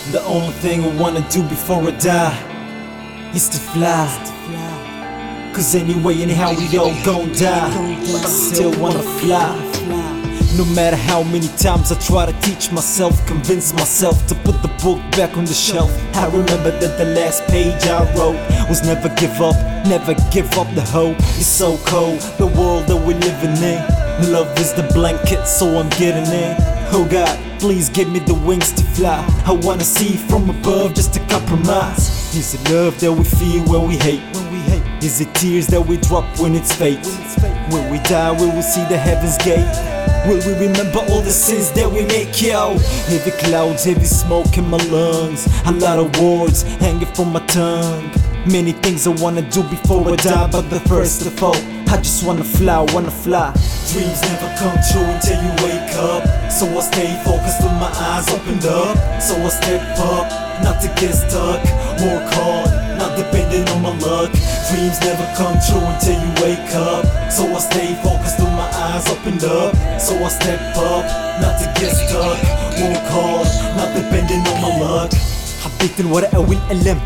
The only thing I wanna do before I die is to fly. Cause anyway, anyhow, we all gon' die, but I still wanna fly. No matter how many times I try to teach myself, convince myself to put the book back on the shelf, I remember that the last page I wrote was never give up the hope. It's so cold, the world that we're living in. Love is the blanket, so I'm getting in. Oh God, please give me the wings to fly. I wanna see from above just to compromise. Is it love that we feel when we hate? Is it tears that we drop when it's fate? When we die, will we see the heaven's gate? Will we remember all the sins that we make, yo? Heavy clouds, heavy smoke in my lungs, a lot of words hanging from my tongue. Many things I wanna do before I die, but the first of all, I just wanna fly. Dreams never come true until you wake up, so I stay focused with my eyes opened up. So I step up, not to get stuck, work hard, not depending on my luck. Dreams never come true until you wake up, so I stay focused with my eyes opened up. So I step up, not to get stuck, work hard, not depending on my luck. حبيت الورقة والقلم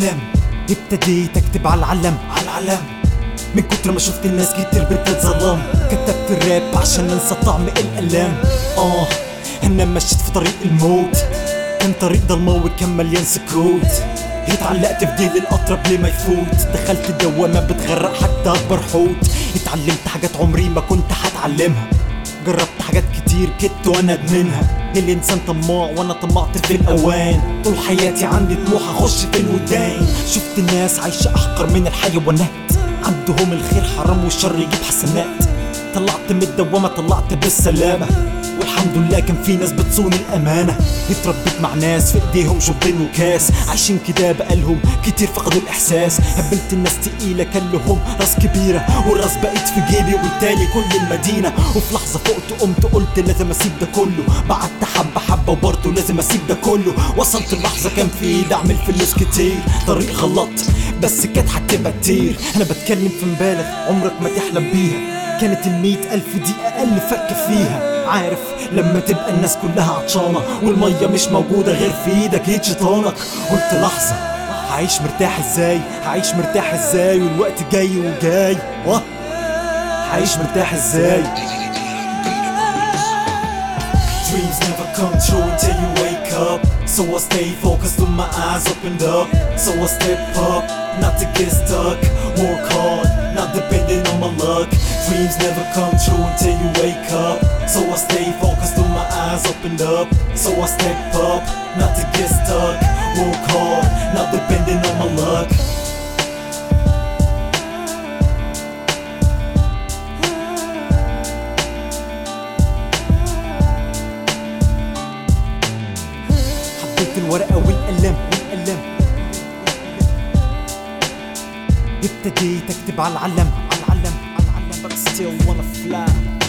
ابتديت اكتب على العلم من كتر ما شفت الناس كتير بتتظلم. كتبت الراب عشان انسى طعم الالام. انا مشيت في طريق الموت، كان طريق ضلمة وكان مليان سكوت. اتعلقت في ديل القطر قبل ما يفوت، دخلت دوامة بتغرق حتى اكبر حوت. اتعلمت حاجات عمري ما كنت هتعلمها، جربت حاجات كتير كنت وانا ادمنها. الانسان طماع وانا طمعت في الاوان، طول حياتي عندي طموح اخش في الودان. شفت الناس عايشة احقر من الحيوانات، عندهم الخير حرام والشر يجيب حسنات. طلعت من الدوامة طلعت بالسلامة، والحمد لله كان في ناس بتصون الامانة. اتربيت مع ناس في ايديهم جبين وكاس، عايشين كده بقالهم كتير فقدوا الاحساس. قابلت الناس تقيلة كان لهم راس كبيرة، والراس بقت في جيبي والتالي كل المدينة. وفي لحظة فقت قمت قلت لازم اسيب ده كله، بعدت حبة وبرضه لازم اسيب ده كله. وصلت اللحظة كان في ايدي اعمل فلوس كتير، طريق غلط بس كانت هتبقى كتير. انا بتكلم في مبالغ عمرك ما تحلم بيها، كانت 100,000 دي اقل فرق فيها. عارف لما تبقى الناس كلها عطشانة والمية مش موجودة غير في ايدك ايد شيطانك، قلت لحظة هعيش مرتاح ازاي والوقت جاي وجاي. هعيش مرتاح ازاي. Dreams never come true until you wake up, so I stay focused with my eyes opened up. So I step up, not to get stuck, work hard, not depending on my luck. Dreams never come true until you wake up, so I stay focused with my eyes opened up. So I step up, not to get stuck, work hard, not depending on my luck. حبيت الورقة والقلم ابتديت اكتب على العلم but still wanna fly.